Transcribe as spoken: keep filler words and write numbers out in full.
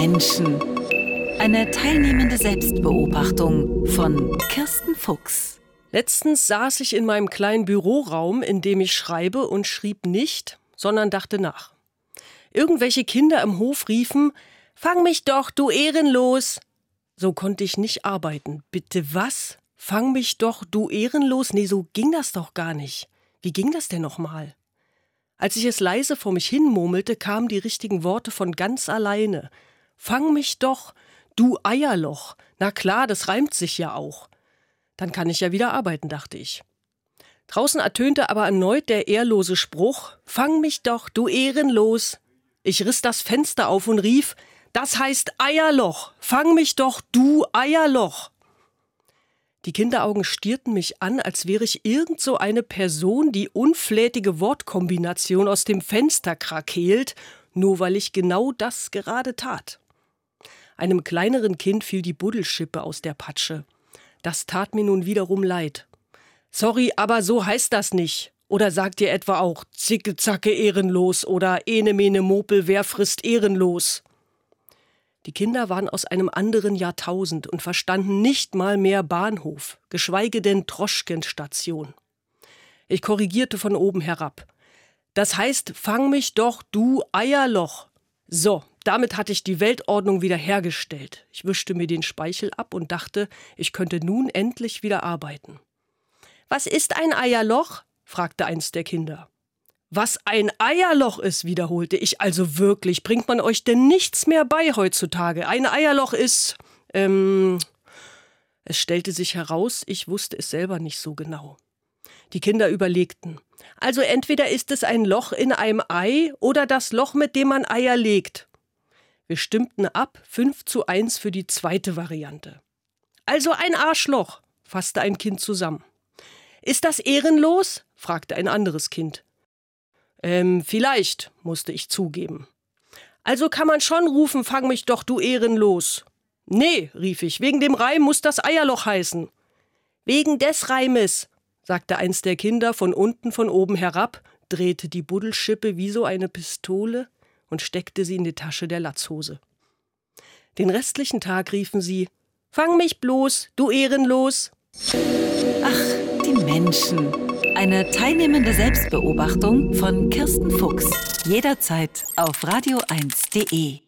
Menschen. Eine teilnehmende Selbstbeobachtung von Kirsten Fuchs. Letztens saß ich in meinem kleinen Büroraum, in dem ich schreibe, und schrieb nicht, sondern dachte nach. Irgendwelche Kinder im Hof riefen: »Fang mich doch, du Ehrenlos!« So konnte ich nicht arbeiten. Bitte was? Fang mich doch, du Ehrenlos? Nee, so ging das doch gar nicht. Wie ging das denn nochmal? Als ich es leise vor mich hin murmelte, kamen die richtigen Worte von ganz alleine. Fang mich doch, du Eierloch. Na klar, das reimt sich ja auch. Dann kann ich ja wieder arbeiten, dachte ich. Draußen ertönte aber erneut der ehrlose Spruch: Fang mich doch, du Ehrenlos. Ich riss das Fenster auf und rief: Das heißt Eierloch. Fang mich doch, du Eierloch. Die Kinderaugen stierten mich an, als wäre ich irgend so eine Person, die unflätige Wortkombination aus dem Fenster krakeelt, nur weil ich genau das gerade tat. Einem kleineren Kind fiel die Buddelschippe aus der Patsche. Das tat mir nun wiederum leid. Sorry, aber so heißt das nicht. Oder sagt ihr etwa auch Zicke, Zacke, ehrenlos oder Ene, Mene, Mopel, wer frisst ehrenlos? Die Kinder waren aus einem anderen Jahrtausend und verstanden nicht mal mehr Bahnhof, geschweige denn Droschkenstation. Ich korrigierte von oben herab. Das heißt, fang mich doch, du Eierloch. So, damit hatte ich die Weltordnung wieder hergestellt. Ich wischte mir den Speichel ab und dachte, ich könnte nun endlich wieder arbeiten. Was ist ein Eierloch? Fragte eins der Kinder. Was ein Eierloch ist, wiederholte ich. Also wirklich, bringt man euch denn nichts mehr bei heutzutage? Ein Eierloch ist, ähm... Es stellte sich heraus, ich wusste es selber nicht so genau. Die Kinder überlegten. Also entweder ist es ein Loch in einem Ei oder das Loch, mit dem man Eier legt. Wir stimmten ab, fünf zu eins für die zweite Variante. Also ein Arschloch, fasste ein Kind zusammen. Ist das ehrenlos? Fragte ein anderes Kind. Ähm, vielleicht, musste ich zugeben. Also kann man schon rufen, fang mich doch, du Ehrenlos. Nee, rief ich, wegen dem Reim muss das Eierloch heißen. Wegen des Reimes, sagte eins der Kinder von unten von oben herab, drehte die Buddelschippe wie so eine Pistole und steckte sie in die Tasche der Latzhose. Den restlichen Tag riefen sie: Fang mich bloß, du Ehrenlos. Ach, die Menschen. Eine teilnehmende Selbstbeobachtung von Kirsten Fuchs. Jederzeit auf radio eins punkt de.